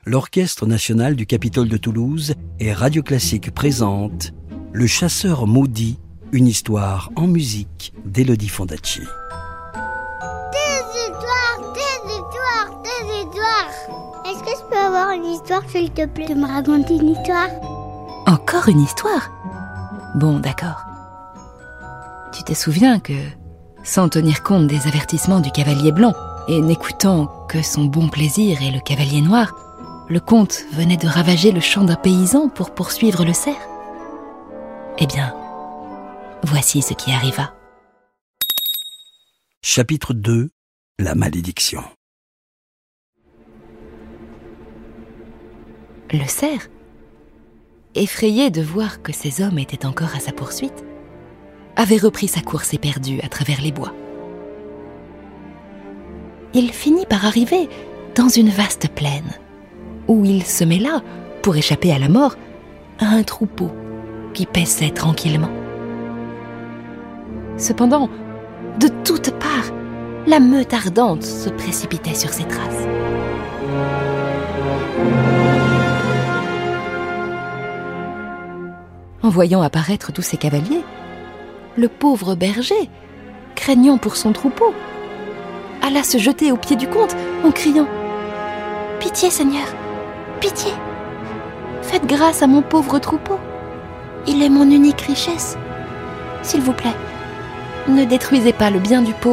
l'Orchestre national du Capitole de Toulouse et Radio Classique présente Le chasseur maudit, une histoire en musique d'Élodie Fondacci. Des histoires. Est-ce que je peux avoir une histoire, s'il te plaît, de me raconter une histoire? Encore une histoire? Bon, d'accord. Tu te souviens que, sans tenir compte des avertissements du cavalier blanc et n'écoutant que son bon plaisir et le cavalier noir, le comte venait de ravager le champ d'un paysan pour poursuivre le cerf? Eh bien, voici ce qui arriva. Chapitre 2. La malédiction. Le cerf, effrayé de voir que ses hommes étaient encore à sa poursuite, avait repris sa course éperdue à travers les bois. Il finit par arriver dans une vaste plaine, où il se mêla, pour échapper à la mort, à un troupeau qui paissait tranquillement. Cependant, de toutes parts, la meute ardente se précipitait sur ses traces. En voyant apparaître tous ces cavaliers, le pauvre berger, craignant pour son troupeau, alla se jeter aux pieds du comte en criant « Pitié, Seigneur, pitié! Faites grâce à mon pauvre troupeau. Il est mon unique richesse. S'il vous plaît, ne détruisez pas le bien du pauvre. »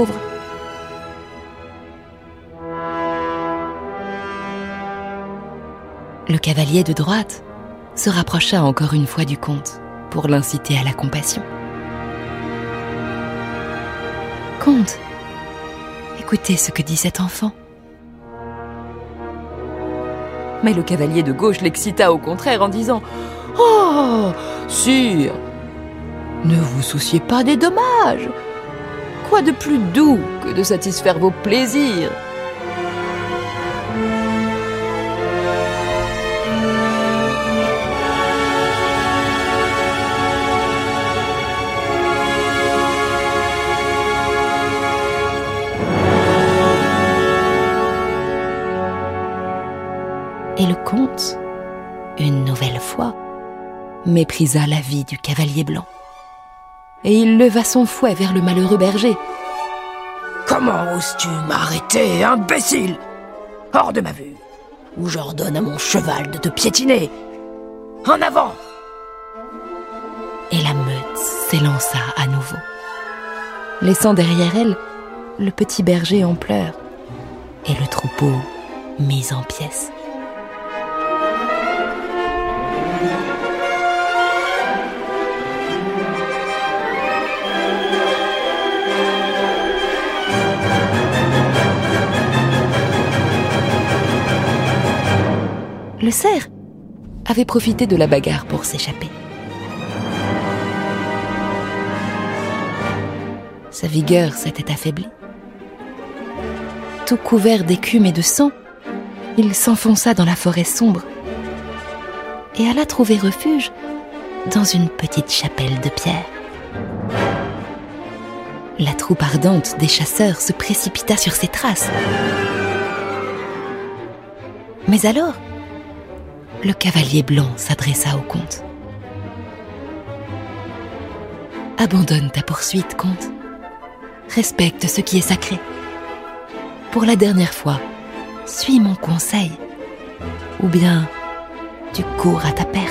Le cavalier de droite se rapprocha encore une fois du comte pour l'inciter à la compassion. « Comte, écoutez ce que dit cet enfant. » Mais le cavalier de gauche l'excita au contraire en disant « Oh, sire, ne vous souciez pas des dommages. Quoi de plus doux que de satisfaire vos plaisirs ? Et le comte, une nouvelle fois, méprisa l'avis du cavalier blanc. Et il leva son fouet vers le malheureux berger. « Comment oses-tu m'arrêter, imbécile ? Hors de ma vue, ou j'ordonne à mon cheval de te piétiner. En avant !» Et la meute s'élança à nouveau, laissant derrière elle le petit berger en pleurs et le troupeau mis en pièces. Le cerf avait profité de la bagarre pour s'échapper. Sa vigueur s'était affaiblie. Tout couvert d'écume et de sang, il s'enfonça dans la forêt sombre et alla trouver refuge dans une petite chapelle de pierre. La troupe ardente des chasseurs se précipita sur ses traces. Mais alors, le cavalier blanc s'adressa au comte. « Abandonne ta poursuite, comte. Respecte ce qui est sacré. Pour la dernière fois, suis mon conseil, ou bien tu cours à ta perte. »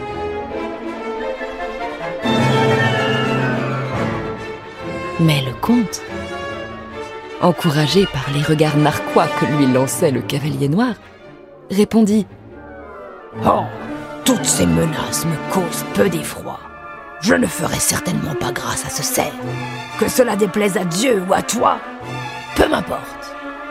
Mais le comte, encouragé par les regards narquois que lui lançait le cavalier noir, répondit: Oh, toutes ces menaces me causent peu d'effroi. Je ne ferai certainement pas grâce à ce cerf. Que cela déplaise à Dieu ou à toi, peu m'importe.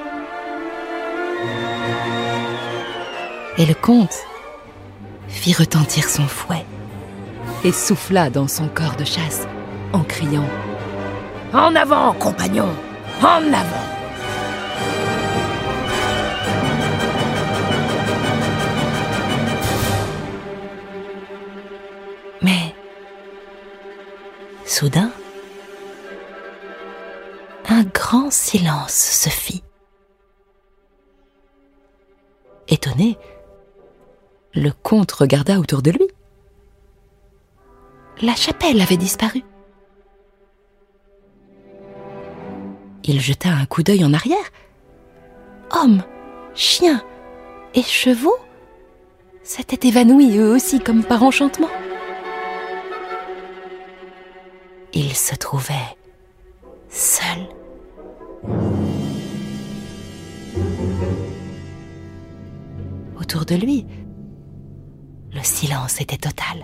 Et le comte fit retentir son fouet et souffla dans son corps de chasse en criant: En avant, compagnon, en avant! Mais, soudain, un grand silence se fit. Et Étonné, le comte regarda autour de lui. La chapelle avait disparu. Il jeta un coup d'œil en arrière. Hommes, chiens et chevaux s'étaient évanouis eux aussi comme par enchantement. Il se trouvait seul. Autour de lui, le silence était total.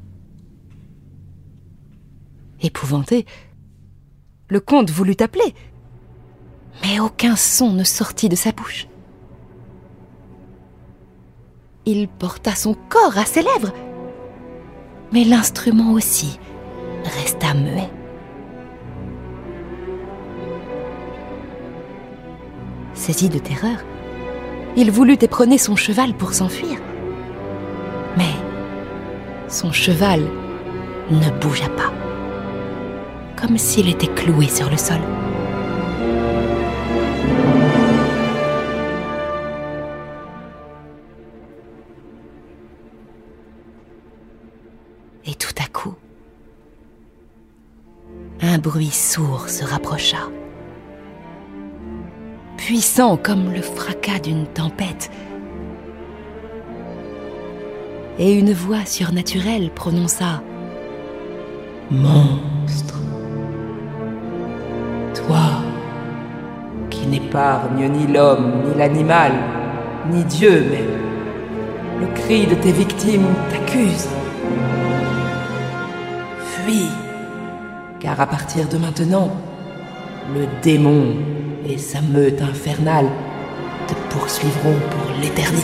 Épouvanté, le comte voulut appeler, mais aucun son ne sortit de sa bouche. Il porta son corps à ses lèvres, mais l'instrument aussi resta muet. Saisi de terreur, il voulut éperonner son cheval pour s'enfuir. Mais son cheval ne bougea pas, comme s'il était cloué sur le sol. Et tout à coup, un bruit sourd se rapprocha. Puissant comme le fracas d'une tempête. Et une voix surnaturelle prononça « Monstre, toi qui n'épargnes ni l'homme, ni l'animal, ni Dieu même, le cri de tes victimes t'accuse. Fuis, car à partir de maintenant, le démon et sa meute infernale te poursuivront pour l'éternité. »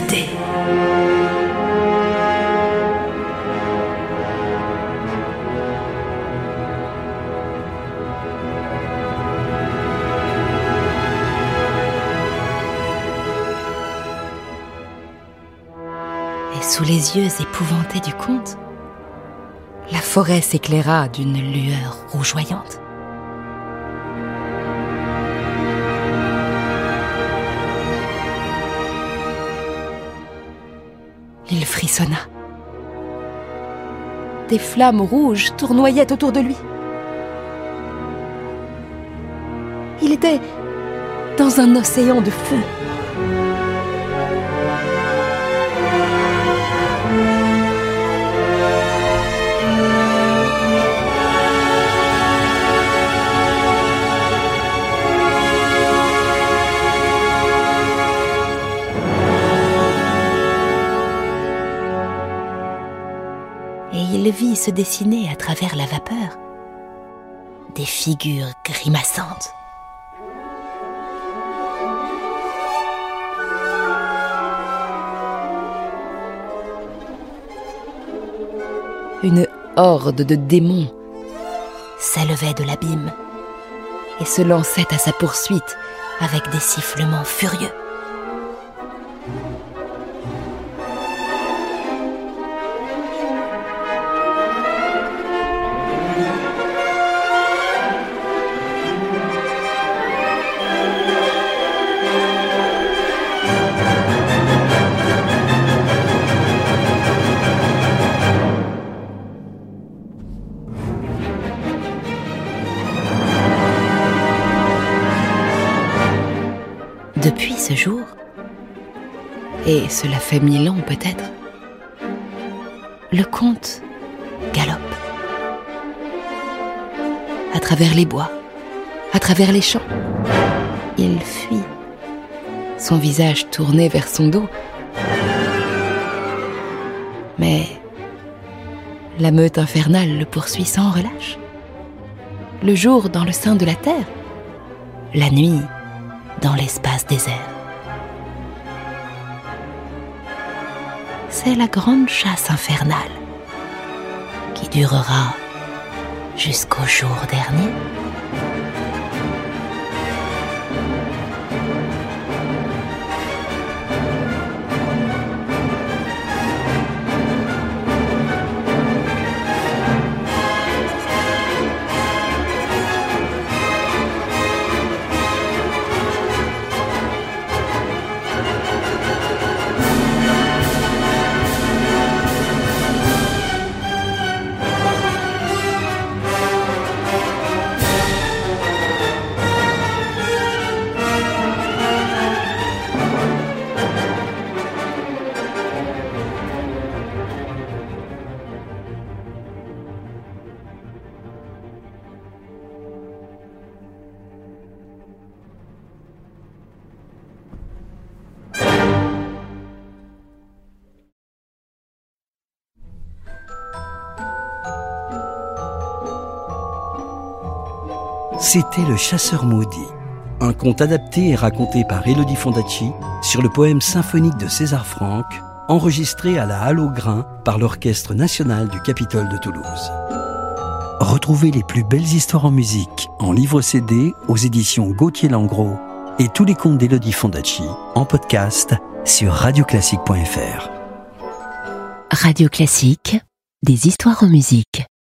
Et sous les yeux épouvantés du comte, la forêt s'éclaira d'une lueur rougeoyante. Il frissonna. Des flammes rouges tournoyaient autour de lui. Il était dans un océan de feu. Il vit se dessiner à travers la vapeur des figures grimaçantes. Une horde de démons s'élevait de l'abîme et se lançait à sa poursuite avec des sifflements furieux. Depuis ce jour, et cela fait 1000 ans peut-être, le comte galope. À travers les bois, à travers les champs, il fuit, son visage tourné vers son dos. Mais la meute infernale le poursuit sans relâche. Le jour dans le sein de la terre, la nuit dans l'espace désert. C'est la grande chasse infernale qui durera jusqu'au jour dernier. C'était Le Chasseur maudit, un conte adapté et raconté par Elodie Fondacci sur le poème symphonique de César Franck, enregistré à la Halle aux Grains par l'Orchestre national du Capitole de Toulouse. Retrouvez les plus belles histoires en musique en livre CD aux éditions Gauthier-Langros et tous les contes d'Elodie Fondacci en podcast sur radioclassique.fr. Radio Classique, des histoires en musique.